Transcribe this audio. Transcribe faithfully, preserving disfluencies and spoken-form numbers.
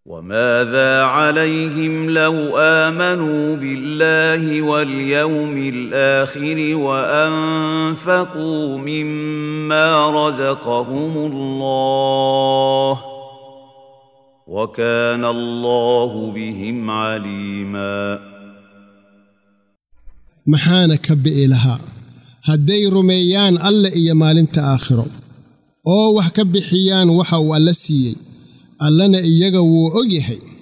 وماذا عليهم لو آمنوا بالله واليوم الآخر وأنفقوا مما رزقهم الله وكان الله بهم عليما. maxaana ka bi'i lahaa hadday rumeeyaan alle iyo maalinta aakhiro oo wax ka bixiyaan waxa uu alle siiyey allana iyaga wuu og yahay.